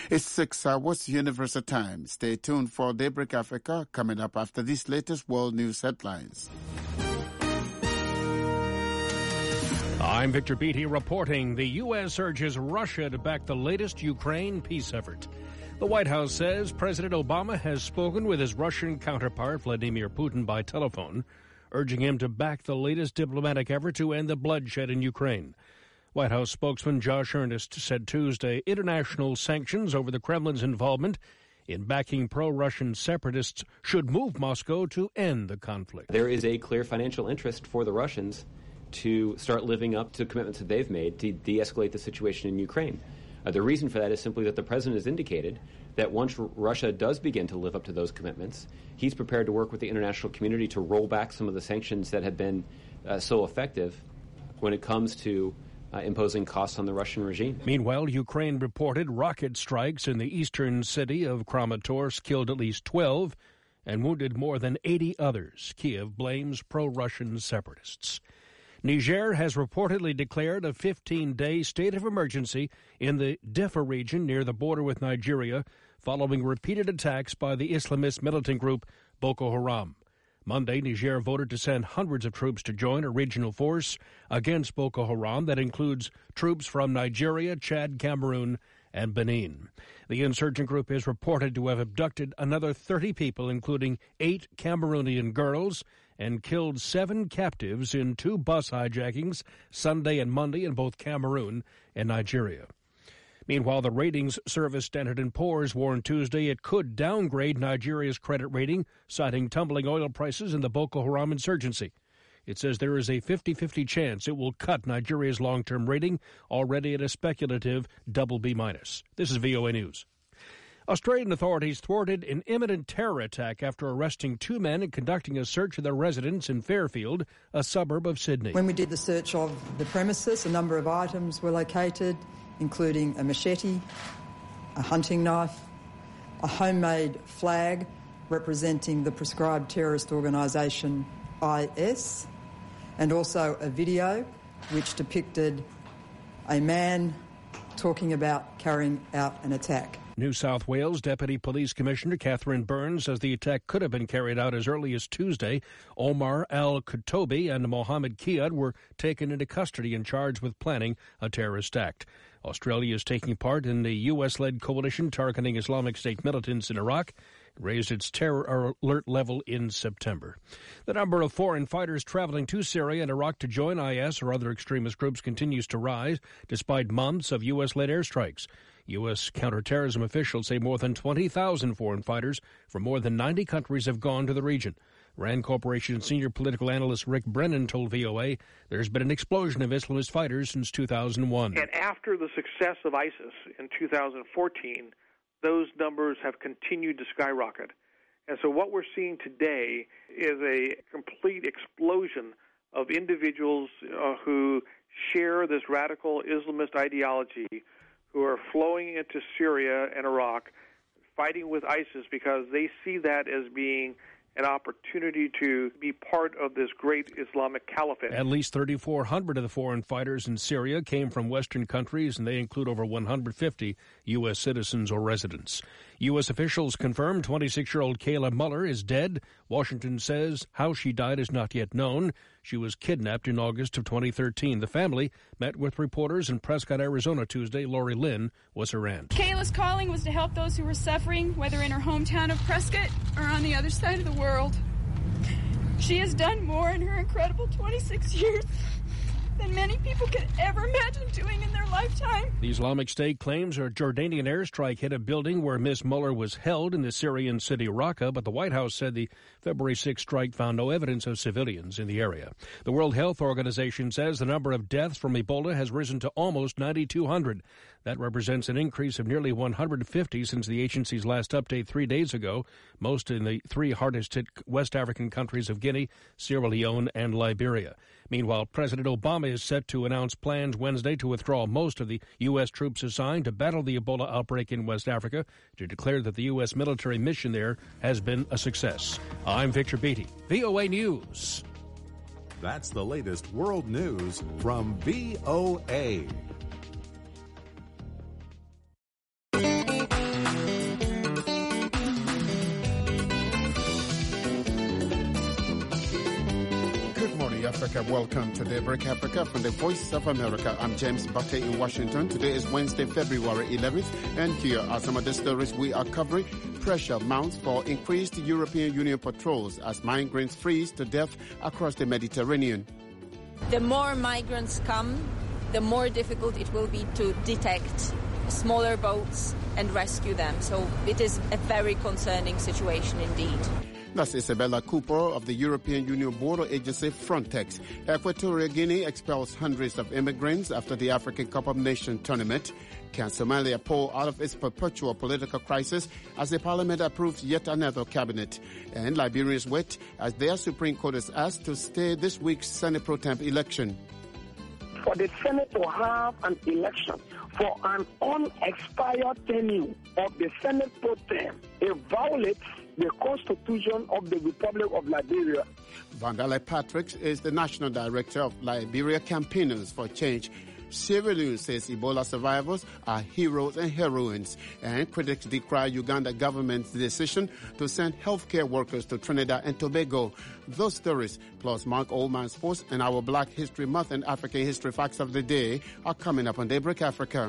It's 6 hours, Universal Time. Stay tuned for Daybreak Africa, coming up after these latest world news headlines. I'm Victor Beattie reporting. The U.S. urges Russia to back the latest Ukraine peace effort. The White House says President Obama has spoken with his Russian counterpart, Vladimir Putin, by telephone, urging him to back the latest diplomatic effort to end the bloodshed in Ukraine. White House spokesman Josh Earnest said Tuesday international sanctions over the Kremlin's involvement in backing pro-Russian separatists should move Moscow to end the conflict. There is a clear financial interest for the Russians to start living up to commitments that they've made to de-escalate the situation in Ukraine. The reason for that is simply that the president has indicated that once Russia does begin to live up to those commitments, he's prepared to work with the international community to roll back some of the sanctions that have been so effective when it comes to imposing costs on the Russian regime. Meanwhile, Ukraine reported rocket strikes in the eastern city of Kramatorsk killed at least 12 and wounded more than 80 others. Kiev blames pro-Russian separatists. Niger has reportedly declared a 15-day state of emergency in the Diffa region near the border with Nigeria following repeated attacks by the Islamist militant group Boko Haram. Monday, Niger voted to send hundreds of troops to join a regional force against Boko Haram that includes troops from Nigeria, Chad, Cameroon, and Benin. The insurgent group is reported to have abducted another 30 people, including 8 Cameroonian girls, and killed 7 captives in 2 bus hijackings Sunday and Monday in both Cameroon and Nigeria. Meanwhile, the ratings service Standard & Poor's warned Tuesday it could downgrade Nigeria's credit rating, citing tumbling oil prices and the Boko Haram insurgency. It says there is a 50-50 chance it will cut Nigeria's long-term rating, already at a speculative BB-. This is VOA News. Australian authorities thwarted an imminent terror attack after arresting 2 men and conducting a search of their residence in Fairfield, a suburb of Sydney. When we did the search of the premises, a number of items were located, including a machete, a hunting knife, a homemade flag representing the proscribed terrorist organisation IS, and also a video which depicted a man talking about carrying out an attack. New South Wales Deputy Police Commissioner Catherine Burns says the attack could have been carried out as early as Tuesday. Omar Al-Kutobi and Mohammed Kiad were taken into custody and charged with planning a terrorist act. Australia is taking part in the U.S.-led coalition targeting Islamic State militants in Iraq. It raised its terror alert level in September. The number of foreign fighters traveling to Syria and Iraq to join IS or other extremist groups continues to rise, despite months of U.S.-led airstrikes. U.S. counterterrorism officials say more than 20,000 foreign fighters from more than 90 countries have gone to the region. Rand Corporation senior political analyst Rick Brennan told VOA there's been an explosion of Islamist fighters since 2001. And after the success of ISIS in 2014, those numbers have continued to skyrocket. And so what we're seeing today is a complete explosion of individuals who share this radical Islamist ideology, who are flowing into Syria and Iraq, fighting with ISIS because they see that as being an opportunity to be part of this great Islamic caliphate. At least 3,400 of the foreign fighters in Syria came from Western countries, and they include over 150 U.S. citizens or residents. U.S. officials confirmed 26-year-old Kayla Mueller is dead. Washington says how she died is not yet known. She was kidnapped in August of 2013. The family met with reporters in Prescott, Arizona Tuesday. Lori Lynn was her aunt. Kayla's calling was to help those who were suffering, whether in her hometown of Prescott or on the other side of the world. She has done more in her incredible 26 years than many people could ever imagine doing in their lifetime. The Islamic State claims a Jordanian airstrike hit a building where Ms. Mueller was held in the Syrian city Raqqa, but the White House said the February 6 strike found no evidence of civilians in the area. The World Health Organization says the number of deaths from Ebola has risen to almost 9,200. That represents an increase of nearly 150 since the agency's last update 3 days ago, most in the 3 hardest-hit West African countries of Guinea, Sierra Leone, and Liberia. Meanwhile, President Obama is set to announce plans Wednesday to withdraw most of the U.S. troops assigned to battle the Ebola outbreak in West Africa, to declare that the U.S. military mission there has been a success. I'm Victor Beattie, VOA News. That's the latest world news from VOA. Africa. Welcome to Daybreak Africa from the Voice of America. I'm James Butte in Washington. Today is Wednesday, February 11th, and here are some of the stories we are covering. Pressure mounts for increased European Union patrols as migrants freeze to death across the Mediterranean. The more migrants come, the more difficult it will be to detect smaller boats and rescue them. So it is a very concerning situation indeed. That's Isabella Cooper of the European Union border agency Frontex. Equatorial Guinea expels hundreds of immigrants after the African Cup of Nations tournament. Can Somalia pull out of its perpetual political crisis as the parliament approves yet another cabinet? And Liberians wait as their Supreme Court is asked to stay this week's Senate pro temp election. For the Senate to have an election for an unexpired tenure of the Senate pro temp, it violates the Constitution of the Republic of Liberia. Vandale Patrick is the National Director of Liberia Campaigners for Change. Sierra Leone says Ebola survivors are heroes and heroines, and critics decry Uganda government's decision to send healthcare workers to Trinidad and Tobago. Those stories, plus Mark Oldman Sports and our Black History Month and African History Facts of the Day are coming up on Daybreak Africa.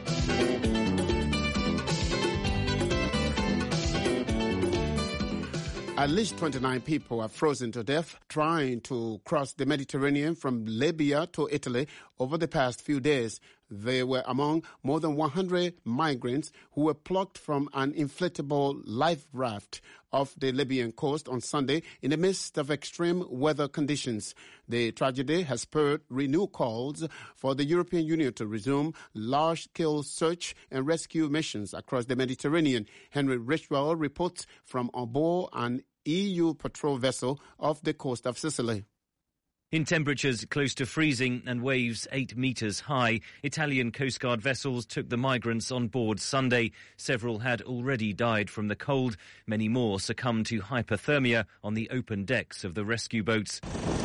At least 29 people are frozen to death trying to cross the Mediterranean from Libya to Italy over the past few days. They were among more than 100 migrants who were plucked from an inflatable life raft off the Libyan coast on Sunday in the midst of extreme weather conditions. The tragedy has spurred renewed calls for the European Union to resume large-scale search and rescue missions across the Mediterranean. Henry Richwell reports from on board an EU patrol vessel off the coast of Sicily. In temperatures close to freezing and waves 8 metres high, Italian Coast Guard vessels took the migrants on board Sunday. Several had already died from the cold. Many more succumbed to hypothermia on the open decks of the rescue boats.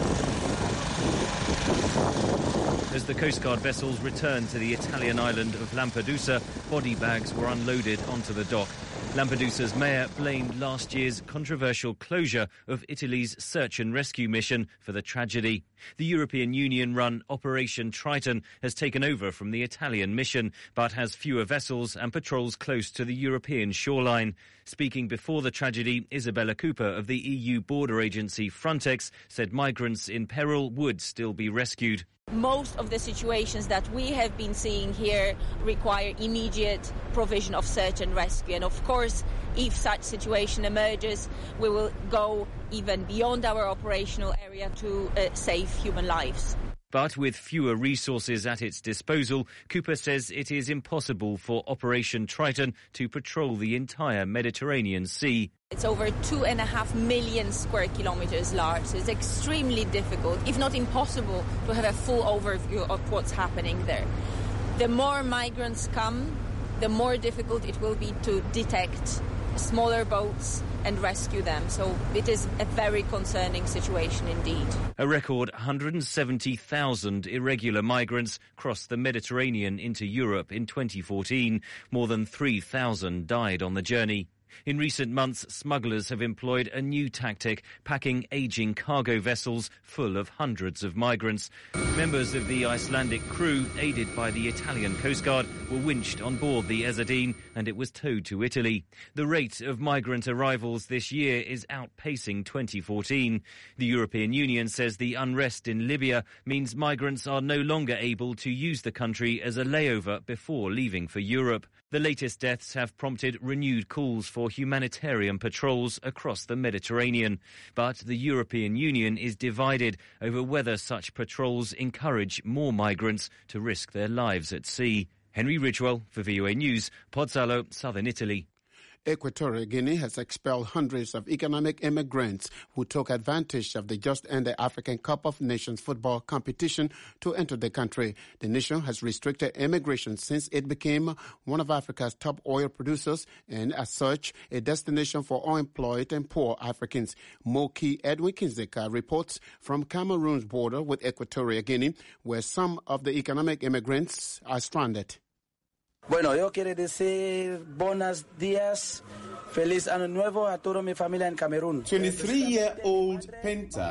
As the Coast Guard vessels returned to the Italian island of Lampedusa, body bags were unloaded onto the dock. Lampedusa's mayor blamed last year's controversial closure of Italy's search and rescue mission for the tragedy. The European Union-run Operation Triton has taken over from the Italian mission, but has fewer vessels and patrols close to the European shoreline. Speaking before the tragedy, Isabella Cooper of the EU border agency Frontex said migrants in peril would still be rescued. Most of the situations that we have been seeing here require immediate provision of search and rescue. And of course, if such situation emerges, we will go even beyond our operational area to save human lives. But with fewer resources at its disposal, Cooper says it is impossible for Operation Triton to patrol the entire Mediterranean Sea. It's over 2.5 million square kilometres large, so it's extremely difficult, if not impossible, to have a full overview of what's happening there. The more migrants come, the more difficult it will be to detect smaller boats and rescue them. So it is a very concerning situation indeed. A record 170,000 irregular migrants crossed the Mediterranean into Europe in 2014. More than 3,000 died on the journey. In recent months, smugglers have employed a new tactic, packing ageing cargo vessels full of hundreds of migrants. Members of the Icelandic crew, aided by the Italian Coast Guard, were winched on board the Ezadeen and it was towed to Italy. The rate of migrant arrivals this year is outpacing 2014. The European Union says the unrest in Libya means migrants are no longer able to use the country as a layover before leaving for Europe. The latest deaths have prompted renewed calls for humanitarian patrols across the Mediterranean. But the European Union is divided over whether such patrols encourage more migrants to risk their lives at sea. Henry Ridgewell for VOA News, Pozzallo, Southern Italy. Equatorial Guinea has expelled hundreds of economic immigrants who took advantage of the just-ended African Cup of Nations football competition to enter the country. The nation has restricted immigration since it became one of Africa's top oil producers and, as such, a destination for unemployed and poor Africans. Moki Edwin Kinzeka reports from Cameroon's border with Equatorial Guinea, where some of the economic immigrants are stranded. Bueno, yo quiero decir buenos días, feliz año nuevo a toda mi familia en Cameroon. 23-year-old Penta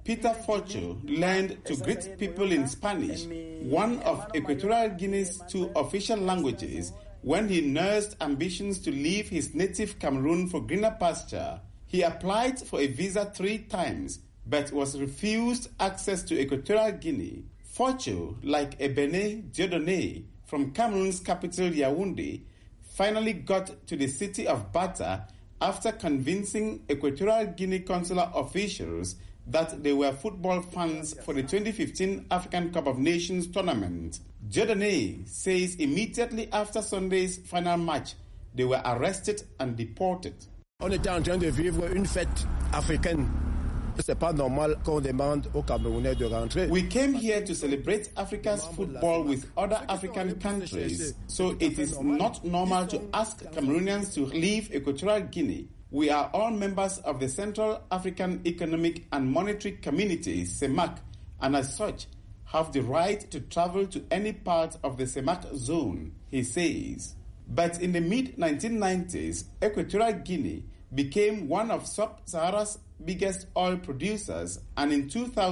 Peter Forcho learned to greet people in Spanish, one of Equatorial Guinea's 2 official languages, when he nursed ambitions to leave his native Cameroon for greener pasture. He applied for a visa 3 times, but was refused access to Equatorial Guinea. Forcho, like Ebene Dieudonné from Cameroon's capital Yaoundé, finally got to the city of Bata after convincing Equatorial Guinea consular officials that they were football fans for the 2015 African Cup of Nations tournament. Dieudonné says immediately after Sunday's final match, they were arrested and deported. On était en train de vivre une fête africaine. C'est pas normal qu'on demande aux Camerounais de rentrer. We came here to celebrate Africa's football with other African countries, so it is not normal to ask Cameroonians to leave Equatorial Guinea. We are all members of the Central African Economic and Monetary Community, CEMAC, and as such, have the right to travel to any part of the CEMAC zone, he says. But in the mid-1990s, Equatorial Guinea became one of Sub-Sahara's biggest oil producers, and in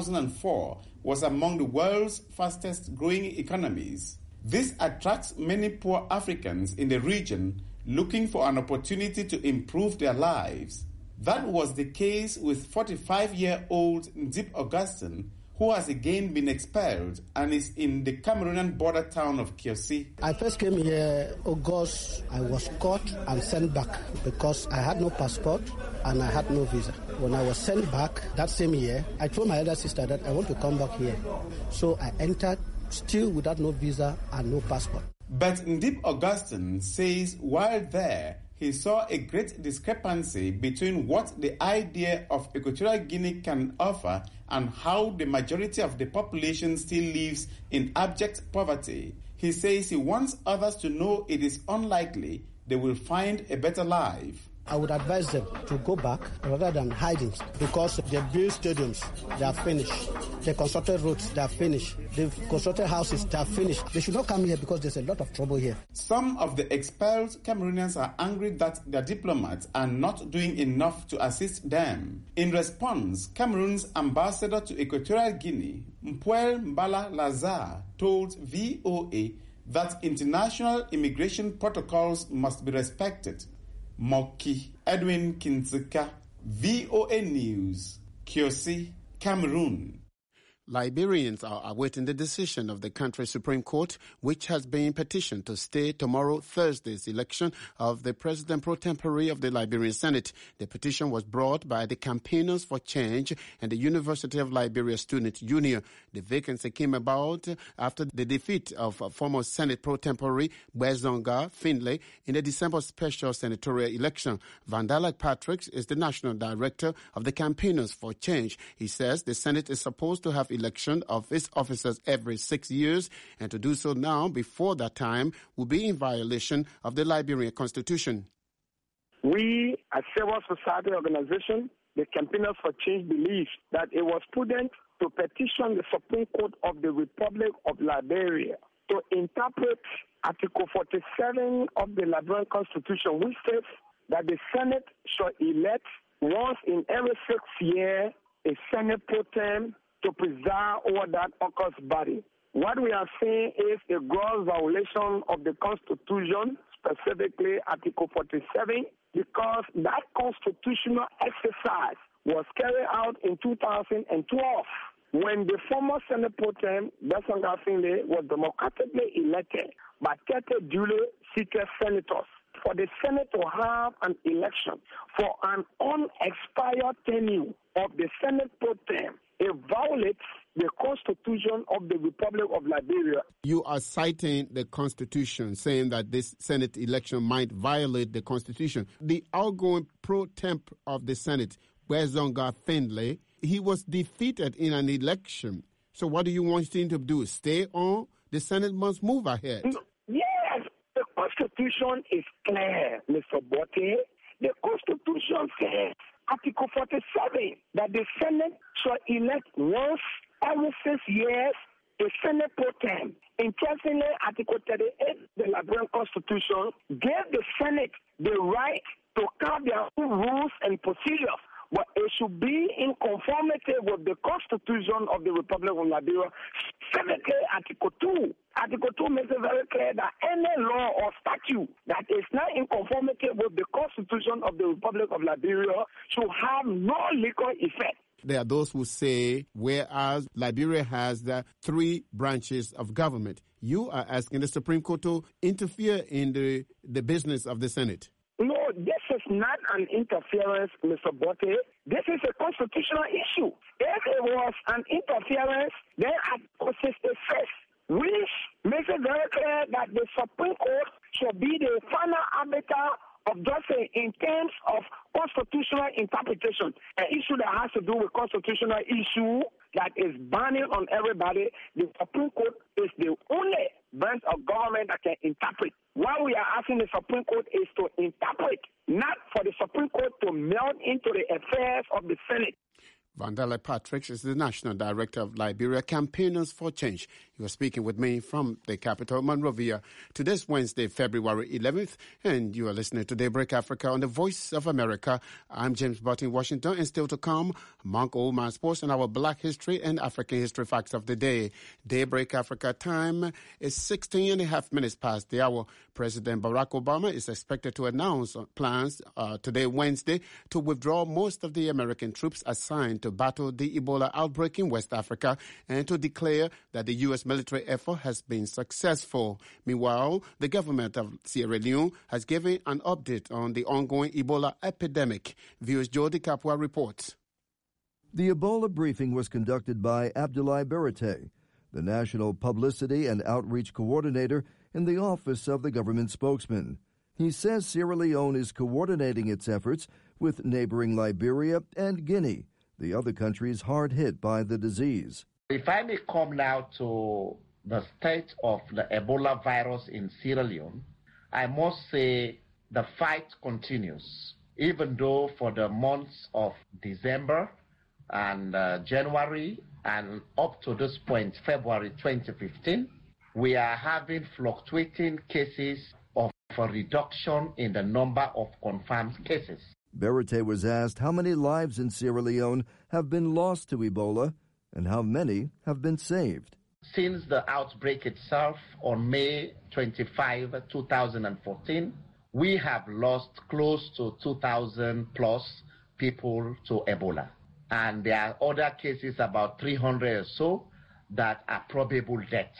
2004 was among the world's fastest growing economies. This attracts many poor Africans in the region looking for an opportunity to improve their lives. That was the case with 45-year-old Ndip Augustin, who has again been expelled and is in the Cameroonian border town of Kiosi. I first came here August. I was caught and sent back because I had no passport and I had no visa. When I was sent back that same year, I told my elder sister that I want to come back here. So I entered still without no visa and no passport. But Ndip Augustin says while there, he saw a great discrepancy between what the idea of Equatorial Guinea can offer and how the majority of the population still lives in abject poverty. He says he wants others to know it is unlikely they will find a better life. I would advise them to go back rather than hiding because they built stadiums, they are finished. They constructed roads, they are finished. They've constructed houses, they are finished. They should not come here because there's a lot of trouble here. Some of the expelled Cameroonians are angry that their diplomats are not doing enough to assist them. In response, Cameroon's ambassador to Equatorial Guinea, Mpuel Mbala Lazare, told VOA that international immigration protocols must be respected. Moki Edwin Kinzika, VOA News, Kiosi, Cameroon. Liberians are awaiting the decision of the country's Supreme Court, which has been petitioned to stay tomorrow Thursday's election of the President pro tempore of the Liberian Senate. The petition was brought by the Campaigners for Change and the University of Liberia Student Union. The vacancy came about after the defeat of former Senate pro tempore Bwezonga Findlay in the December special senatorial election. Vandalak Patrick is the national director of the Campaigners for Change. He says the Senate is supposed to have election of its officers every 6 years, and to do so now before that time will be in violation of the Liberian Constitution. We, as civil society organization, the Campaigners for Change, believe that it was prudent to petition the Supreme Court of the Republic of Liberia to interpret Article 47 of the Liberian Constitution, which says that the Senate shall elect once in every 6 years a Senate pro tem to preside over that august body. What we are saying is a gross violation of the Constitution, specifically Article 47, because that constitutional exercise was carried out in 2012 when the former Senate pro tem, Bwezonga Findlay, was democratically elected by 30 duly seated senators. For the Senate to have an election for an unexpired tenure of the Senate pro tem, it violates the Constitution of the Republic of Liberia. You are citing the Constitution, saying that this Senate election might violate the Constitution. The outgoing pro temp of the Senate, Bwezonga Findlay, he was defeated in an election. So what do you want him to do? Stay on? The Senate must move ahead. Yes, the Constitution is clear, Mr. Botte. The Constitution says, Article 47, that the Senate shall elect once every 6 years a Senate pro tem. Interestingly, Article 38 of the Liberian Constitution gave the Senate the right to carve their own rules and procedures but it should be in conformity with the Constitution of the Republic of Liberia, specifically Article 2. Article 2 makes it very clear that any law or statute that is not in conformity with the Constitution of the Republic of Liberia should have no legal effect. There are those who say, whereas Liberia has the 3 branches of government, you are asking the Supreme Court to interfere in the business of the Senate. No, this is not an interference, Mr. Botte. This is a constitutional issue. If it was an interference, then Article 66, which makes it very clear that the Supreme Court should be the final arbiter of justice in terms of constitutional interpretation. An issue that has to do with constitutional issue that is binding on everybody, the Supreme Court is the only branch of government that can interpret. What we are asking the Supreme Court is to interpret, not for the Supreme Court to meld into the affairs of the Senate. Vandale Patrick is the National Director of Liberia Campaigners for Change. You are speaking with me from the capital, Monrovia. Today's Wednesday, February 11th, and you are listening to Daybreak Africa on the Voice of America. I'm James Butt in Washington, and still to come, Monk Old Man Sports and our Black History and African History Facts of the Day. Daybreak Africa time is 16 and a half minutes past the hour. President Barack Obama is expected to announce plans today, Wednesday, to withdraw most of the American troops assigned to battle the Ebola outbreak in West Africa and to declare that the U.S. military effort has been successful. Meanwhile, the government of Sierra Leone has given an update on the ongoing Ebola epidemic. Viewers Jody Kapua reports. The Ebola briefing was conducted by Abdoulaye Berete, the National Publicity and Outreach Coordinator in the Office of the Government Spokesman. He says Sierra Leone is coordinating its efforts with neighboring Liberia and Guinea, the other countries hard hit by the disease. If I may come now to the state of the Ebola virus in Sierra Leone, I must say the fight continues. Even though for the months of December and January and up to this point, February 2015, we are having fluctuating cases of a reduction in the number of confirmed cases. Berete was asked how many lives in Sierra Leone have been lost to Ebola and how many have been saved. Since the outbreak itself on May 25, 2014, we have lost close to 2,000 plus people to Ebola. And there are other cases, about 300 or so, that are probable deaths.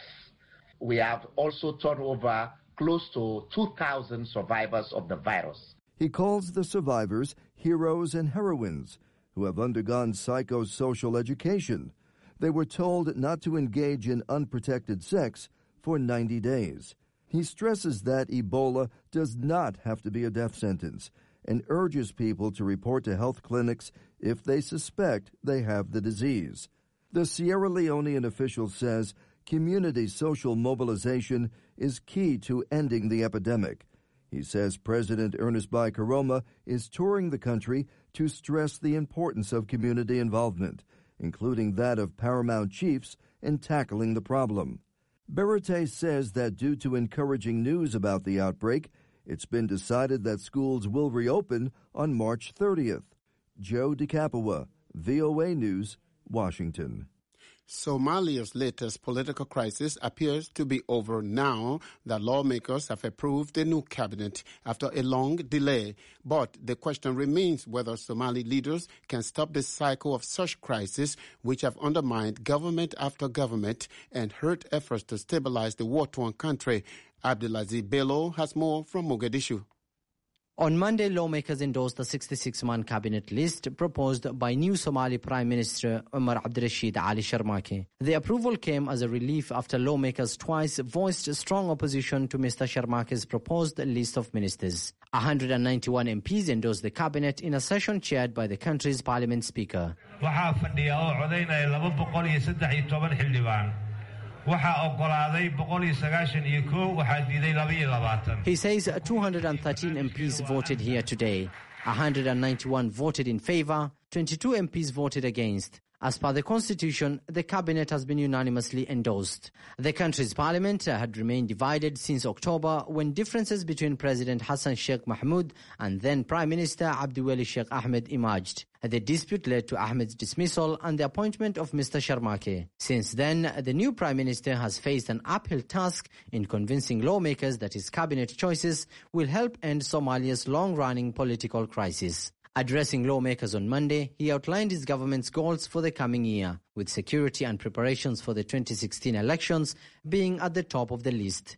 We have also turned over close to 2,000 survivors of the virus. He calls the survivors heroes and heroines who have undergone psychosocial education. They were told not to engage in unprotected sex for 90 days. He stresses that Ebola does not have to be a death sentence and urges people to report to health clinics if they suspect they have the disease. The Sierra Leonean official says community social mobilization is key to ending the epidemic. He says President Ernest Bai Koroma is touring the country to stress the importance of community involvement, including that of paramount chiefs in tackling the problem. Berete says that due to encouraging news about the outbreak, it's been decided that schools will reopen on March 30th. Joe DeCapua, VOA News, Washington. Somalia's latest political crisis appears to be over now that lawmakers have approved a new cabinet after a long delay. But the question remains whether Somali leaders can stop the cycle of such crises which have undermined government after government and hurt efforts to stabilize the war-torn country. Abdulaziz Bello has more from Mogadishu. On Monday, lawmakers endorsed the 66-man cabinet list proposed by new Somali Prime Minister Omar Abdirashid Ali Sharmake. The approval came as a relief after lawmakers twice voiced strong opposition to Mr. Sharmake's proposed list of ministers. 191 MPs endorsed the cabinet in a session chaired by the country's parliament speaker. He says 213 MPs voted here today. 191 voted in favor, 22 MPs voted against. As per the constitution, the cabinet has been unanimously endorsed. The country's parliament had remained divided since October when differences between President Hassan Sheikh Mahmoud and then Prime Minister Abdiweli Sheikh Ahmed emerged. The dispute led to Ahmed's dismissal and the appointment of Mr. Sharmake. Since then, the new Prime Minister has faced an uphill task in convincing lawmakers that his cabinet choices will help end Somalia's long-running political crisis. Addressing lawmakers on Monday, he outlined his government's goals for the coming year, with security and preparations for the 2016 elections being at the top of the list.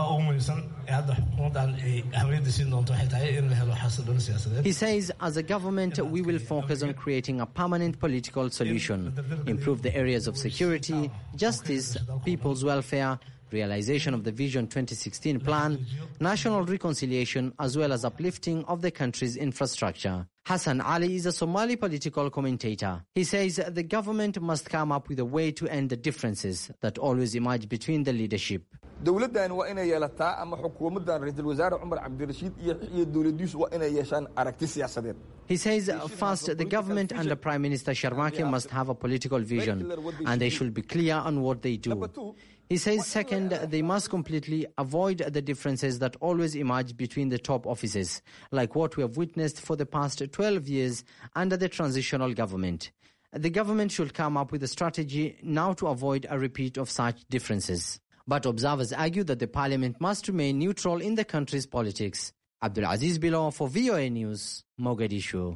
He says, as a government, we will focus on creating a permanent political solution, improve the areas of security, justice, people's welfare, realization of the Vision 2016 plan, national reconciliation, as well as uplifting of the country's infrastructure. Hassan Ali is a Somali political commentator. He says the government must come up with a way to end the differences that always emerge between the leadership. dowladdan waa inay yeelataa ama xukuumaddan ra'iisul wasaare Umar Abdirashiid iyo dowladiisu waa inay yeeshaan aragti siyaasadeed. He says, first, the government under Prime Minister Sharmake must have a political vision, and they should be clear on what they do. He says, second, they must completely avoid the differences that always emerge between the top offices, like what we have witnessed for the past 12 years under the transitional government. The government should come up with a strategy now to avoid a repeat of such differences. But observers argue that the parliament must remain neutral in the country's politics. Abdul Aziz Bilo for VOA News, Mogadishu.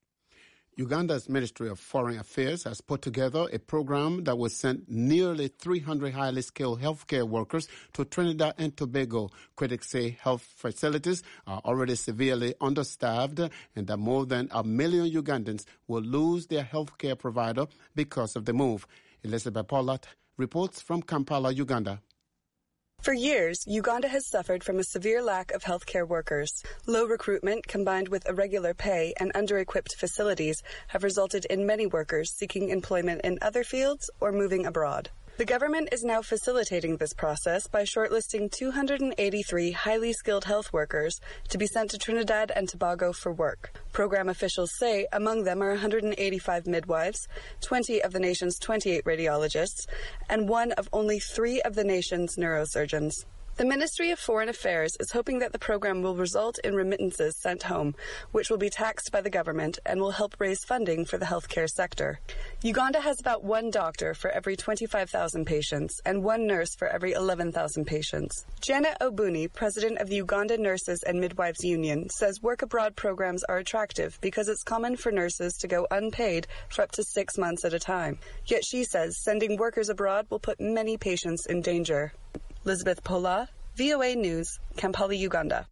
Uganda's Ministry of Foreign Affairs has put together a program that will send nearly 300 highly skilled healthcare workers to Trinidad and Tobago. Critics say health facilities are already severely understaffed and that more than 1 million Ugandans will lose their healthcare provider because of the move. Elizabeth Pollard reports from Kampala, Uganda. For years, Uganda has suffered from a severe lack of healthcare workers. Low recruitment combined with irregular pay and under-equipped facilities have resulted in many workers seeking employment in other fields or moving abroad. The government is now facilitating this process by shortlisting 283 highly skilled health workers to be sent to Trinidad and Tobago for work. Program officials say among them are 185 midwives, 20 of the nation's 28 radiologists, and one of only 3 of the nation's neurosurgeons. The Ministry of Foreign Affairs is hoping that the program will result in remittances sent home, which will be taxed by the government and will help raise funding for the healthcare sector. Uganda has about 1 doctor for every 25,000 patients and 1 nurse for every 11,000 patients. Janet Obuni, president of the Uganda Nurses and Midwives Union, says work abroad programs are attractive because it's common for nurses to go unpaid for up to 6 months at a time. Yet she says sending workers abroad will put many patients in danger. Elizabeth Pola, VOA News, Kampala, Uganda.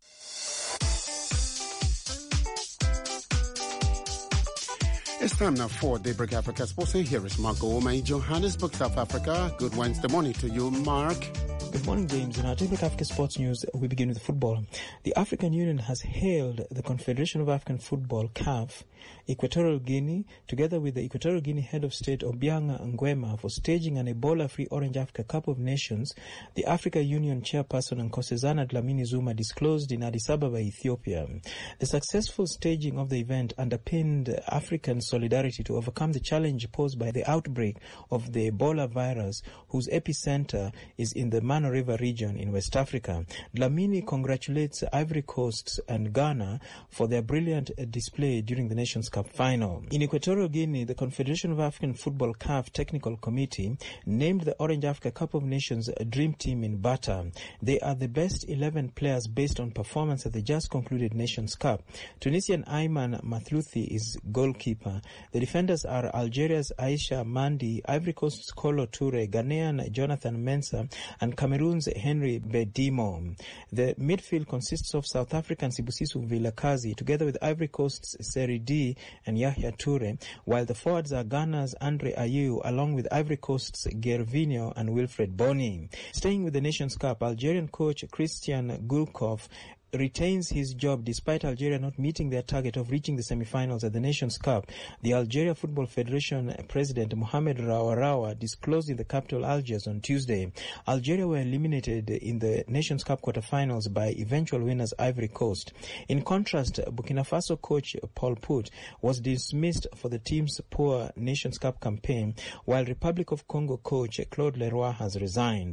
It's time now for Daybreak Africa Sports, and here is Mark Ouma in Johannesburg, South Africa. Good Wednesday morning to you, Mark. Good morning, James. In our Daybreak Africa Sports News, we begin with football. The African Union has hailed the Confederation of African Football, CAF, Equatorial Guinea, together with the Equatorial Guinea Head of State Obiang Nguema, for staging an Ebola-free Orange Africa Cup of Nations, the Africa Union chairperson Nkosazana Dlamini Zuma disclosed in Addis Ababa, Ethiopia. The successful staging of the event underpinned African solidarity to overcome the challenge posed by the outbreak of the Ebola virus, whose epicenter is in the Mano River region in West Africa. Dlamini congratulates Ivory Coast and Ghana for their brilliant display during the Nations Cup final. In Equatorial Guinea, the Confederation of African Football CAF Technical Committee named the Orange Africa Cup of Nations a dream team in Bata. They are the best 11 players based on performance at the just concluded Nations Cup. Tunisian Ayman Mathlouthi is goalkeeper. The defenders are Algeria's Aisha Mandi, Ivory Coast's Kolo Toure, Ghanaian Jonathan Mensah, and Cameroon's Henry Bedimo. The midfield consists of South African Sibusiso Vilakazi, together with Ivory Coast's Seri D and Yahya Toure, while the forwards are Ghana's Andre Ayew, along with Ivory Coast's Gervinho and Wilfred Bony. Staying with the Nations Cup, Algerian coach Christian Gulkov retains his job despite Algeria not meeting their target of reaching the semi-finals at the Nations Cup. The Algeria Football Federation President Mohamed Rawarawa disclosed in the capital Algiers on Tuesday. Algeria were eliminated in the Nations Cup quarterfinals by eventual winners Ivory Coast. In contrast, Burkina Faso coach Paul Put was dismissed for the team's poor Nations Cup campaign, while Republic of Congo coach Claude Leroy has resigned.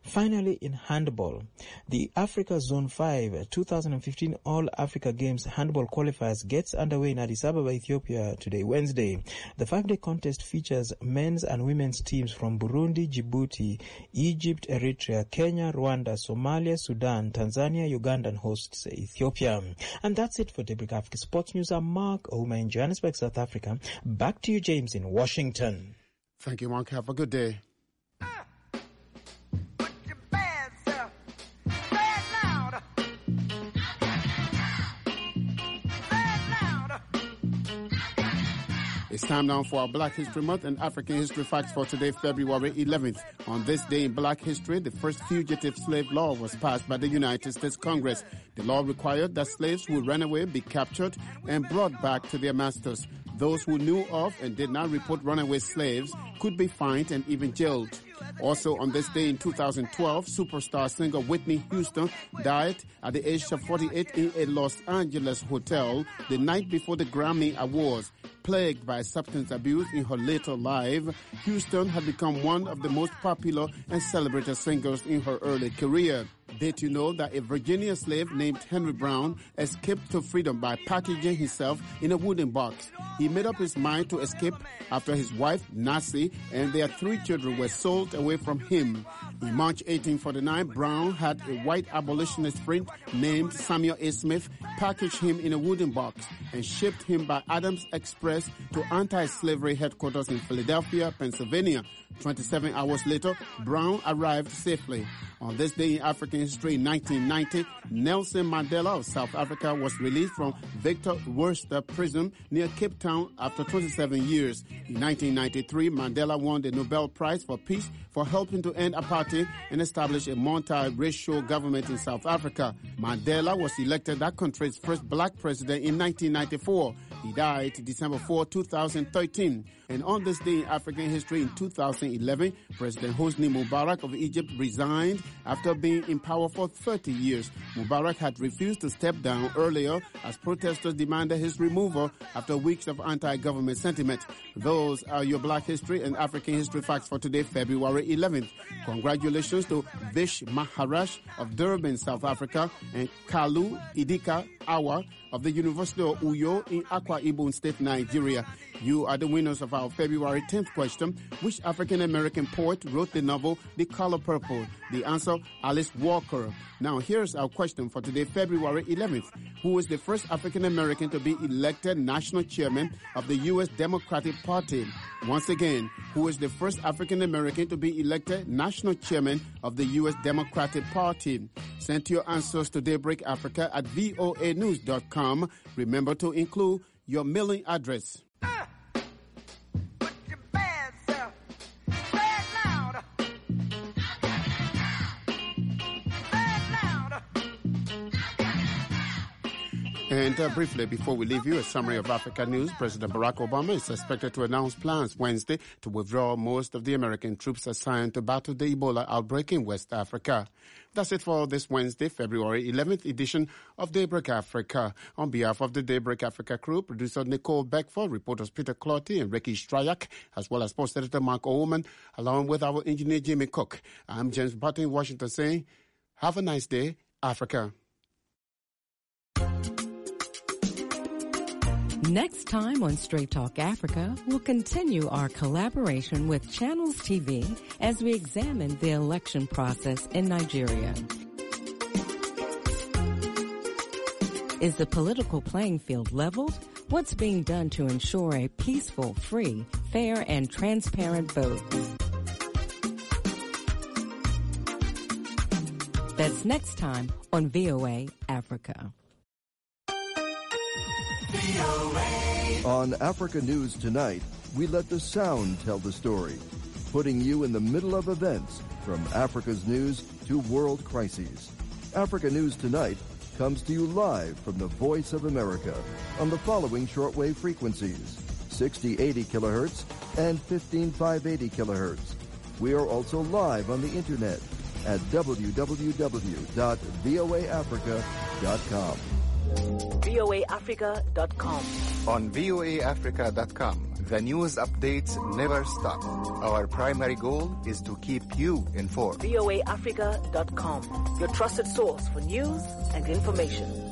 Finally, in handball, the Africa Zone 5 2015 All-Africa Games handball qualifiers gets underway in Addis Ababa, Ethiopia today, Wednesday. The 5-day contest features men's and women's teams from Burundi, Djibouti, Egypt, Eritrea, Kenya, Rwanda, Somalia, Sudan, Tanzania, Uganda, and hosts Ethiopia. And that's it for Daybreak Africa Sports News. I'm Mark Ouma in Johannesburg, South Africa. Back to you, James, in Washington. Thank you, Mark. Have a good day. It's time now for our Black History Month and African History Facts for today, February 11th. On this day in Black history, the first fugitive slave law was passed by the United States Congress. The law required that slaves who ran away be captured and brought back to their masters. Those who knew of and did not report runaway slaves could be fined and even jailed. Also on this day in 2012, superstar singer Whitney Houston died at the age of 48 in a Los Angeles hotel the night before the Grammy Awards. Plagued by substance abuse in her later life, Houston had become one of the most popular and celebrated singers in her early career. Did you know that a Virginia slave named Henry Brown escaped to freedom by packaging himself in a wooden box? He made up his mind to escape after his wife, Nancy, and their 3 children were sold away from him. In March 1849, Brown had a white abolitionist friend named Samuel A. Smith package him in a wooden box and shipped him by Adams Express to anti-slavery headquarters in Philadelphia, Pennsylvania. 27 hours later, Brown arrived safely. On this day in African history in 1990, Nelson Mandela of South Africa was released from Victor Worcester Prison near Cape Town after 27 years. In 1993, Mandela won the Nobel Prize for Peace for helping to end apartheid and establish a multi-racial government in South Africa. Mandela was elected that country's first black president in 1994. He died December 4, 2013. And on this day in African history in 2011, President Hosni Mubarak of Egypt resigned after being in power for 30 years. Mubarak had refused to step down earlier as protesters demanded his removal after weeks of anti-government sentiment. Those are your Black history and African history facts for today, February 11th. Congratulations to Vish Maharaj of Durban, South Africa, and Kalu Idika Awa of the University of Uyo in Akwa Ibom State, Nigeria. You are the winners of our February 10th question. Which African-American poet wrote the novel The Color Purple? The answer, Alice Walker. Now, here's our question for today, February 11th. Who is the first African-American to be elected national chairman of the U.S. Democratic Party? Once again, who is the first African-American to be elected national chairman of the U.S. Democratic Party? Send your answers to Daybreak Africa at voanews.com. Remember to include your mailing address. And briefly, before we leave you, a summary of Africa news. President Barack Obama is expected to announce plans Wednesday to withdraw most of the American troops assigned to battle the Ebola outbreak in West Africa. That's it for this Wednesday, February 11th edition of Daybreak Africa. On behalf of the Daybreak Africa crew, producer Nicole Beckford, reporters Peter Clotty and Ricky Strayak, as well as post editor Mark Oman, along with our engineer Jimmy Cook. I'm James Button in Washington saying, have a nice day, Africa. Next time on Straight Talk Africa, we'll continue our collaboration with Channels TV as we examine the election process in Nigeria. Is the political playing field leveled? What's being done to ensure a peaceful, free, fair, and transparent vote? That's next time on VOA Africa. On Africa News Tonight, we let the sound tell the story, putting you in the middle of events from Africa's news to world crises. Africa News Tonight comes to you live from the Voice of America on the following shortwave frequencies, 6080 kilohertz and 15580 kilohertz. We are also live on the internet at www.voaafrica.com. voaafrica.com. On voaafrica.com, The news updates never stop. Our primary goal is to keep you informed. voaafrica.com, your trusted source for news and information.